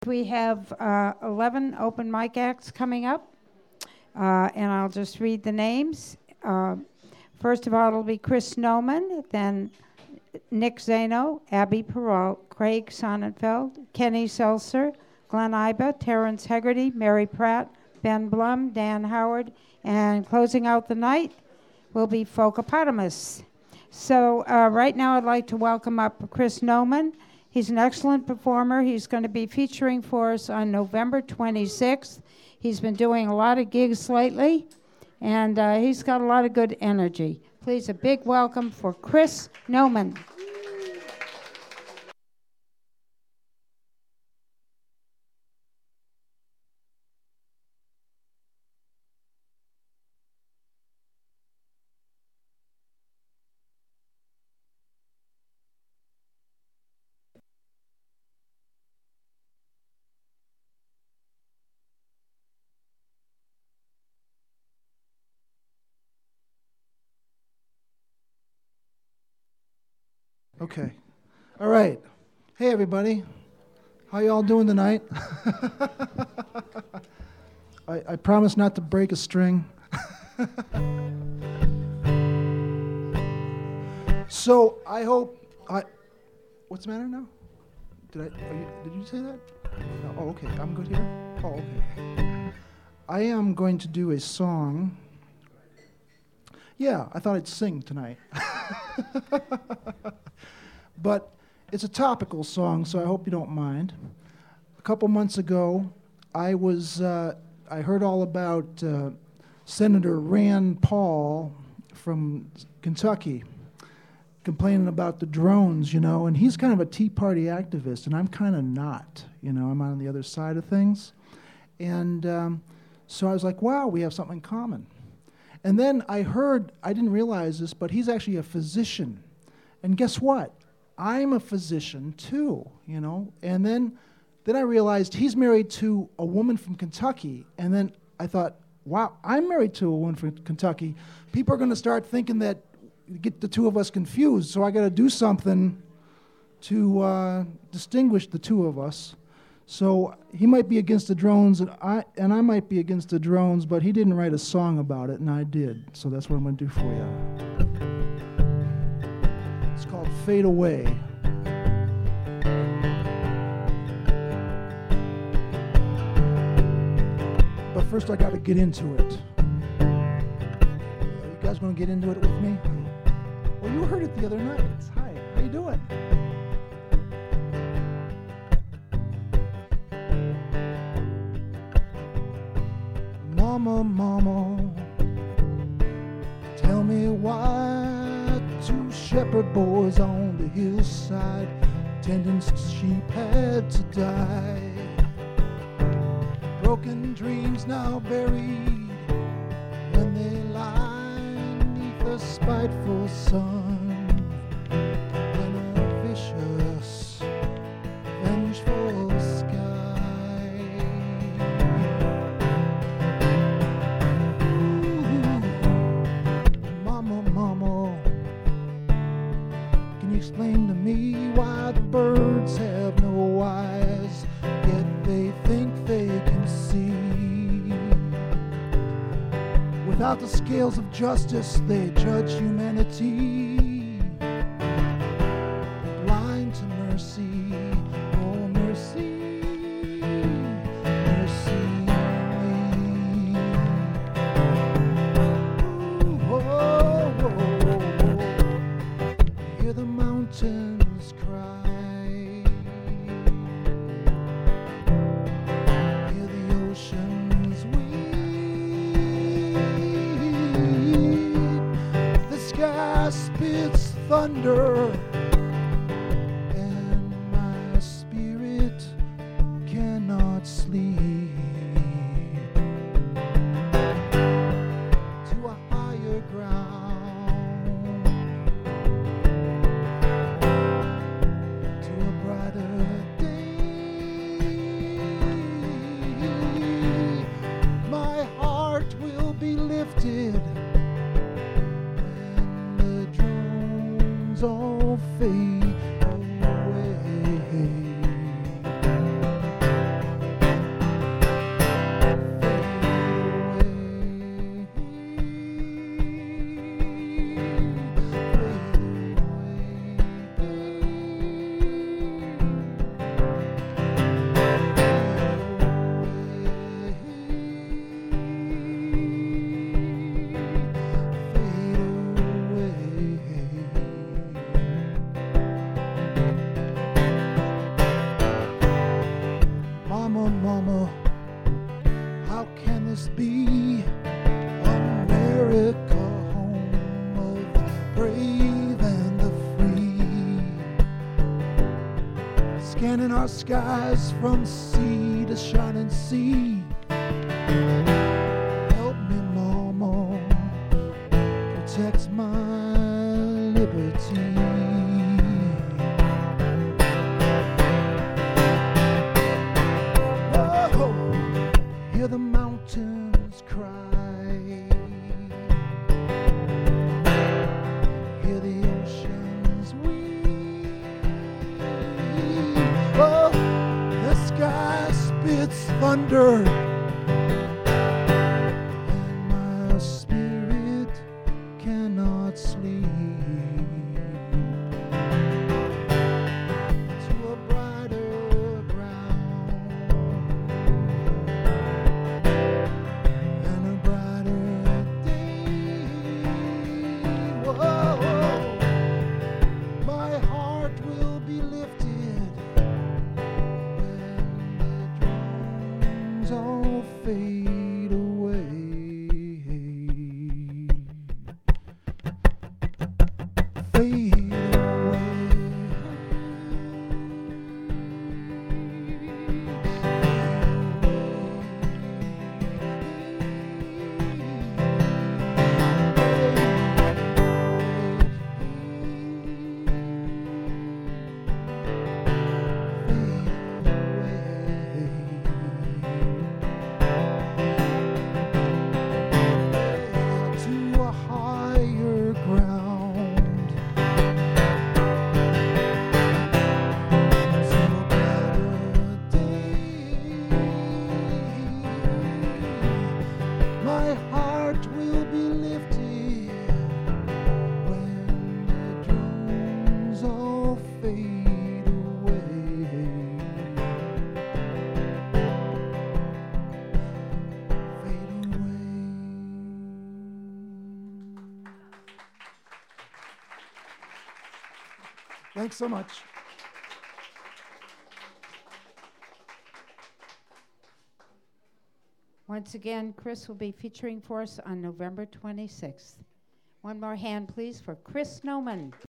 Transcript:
We have 11 open mic acts coming up, and I'll just read the names. First of all, it'll be Chris Noman, then Nick Zano, Abby Perrault, Craig Sonnenfeld, Kenny Seltzer, Glenn Iba, Terrence Hegarty, Mary Pratt, Ben Blum, Dan Howard, and closing out the night will be Folkopotamus. So right now I'd like to welcome up Chris Noman. He's an excellent performer. He's going to be featuring for us on November 26th. He's been doing a lot of gigs lately, and he's got a lot of good energy. Please, a big welcome for Chris Noman. Okay. All right. Hey, everybody. How y'all doing tonight? I promise not to break a string. So I hope what's the matter now? Did you say that? No, oh, okay. I'm good here. Oh, okay. I am going to do a song. Yeah, I thought I'd sing tonight. But it's a topical song, so I hope you don't mind. A couple months ago, I heard all about Senator Rand Paul from Kentucky complaining about the drones, and he's kind of a Tea Party activist, and I'm kind of not, I'm on the other side of things. And so I was like, wow, we have something in common. And then I didn't realize this, but he's actually a physician. And guess what? I'm a physician too, And then I realized he's married to a woman from Kentucky. And then I thought, wow, I'm married to a woman from Kentucky. People are going to start thinking that, get the two of us confused. So I got to do something to distinguish the two of us. So he might be against the drones, and I might be against the drones, but he didn't write a song about it, and I did. So that's what I'm going to do for you. It's called Fade Away. But first I got to get into it. You guys going to get into it with me? Well, you heard it the other night. Hi, how you doing? Mama, mama, tell me why two shepherd boys on the hillside tending sheep had to die. Broken dreams now buried when they lie neath a spiteful sun, in a vicious, vengeful sky. Ooh, mama, mama, can you explain to me why the birds have no eyes, yet they think they can see? Without the scales of justice, they judge humanity. Blind to mercy, oh mercy, mercy me. Ooh, oh, oh, oh. Hear the mountains cry. Hear the oceans weep. The sky spits thunder, and my spirit cannot sleep. To a higher ground, to a brighter day. My heart will be lifted when the drones all fade away. Mama, mama, how can this be? America, home of the brave and the free. Scanning our skies from sea to shining sea. Help me, mama, protect my liberty. Hear the mountains cry, hear the oceans weep. Oh, the sky spits thunder, and my spirit cannot sleep. To a brighter ground and a brighter day. Whoa, my heart will be lifted when the drums all fade away. Fade away. To a higher ground, to a brighter day. My heart will be lifted when the drums all fade away. Fade away. Thanks so much. Once again, Chris will be featuring for us on November 26th. One more hand, please, for Chris Noman.